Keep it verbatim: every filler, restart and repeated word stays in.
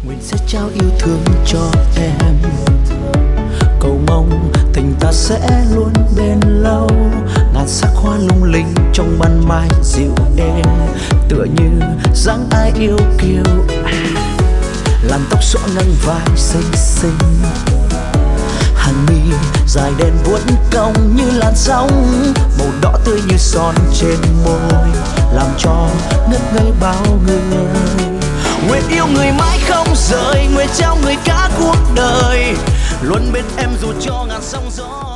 Nguyện sẽ trao yêu thương cho em, cầu mong tình ta sẽ luôn bền lâu. Ngàn sắc hoa lung linh trong ban mai dịu êm, tựa như dáng ai yêu kiều. Làn tóc xõa ngang vai xinh xinh, hàng mi dài đen vuốt cong như làn sóng, màu đỏ tươi như son trên môi, làm cho ngất ngây bao người. Nguyện yêu người mãi không rời, nguyện trao người cả cuộc đời, luôn bên em dù cho ngàn sóng gió.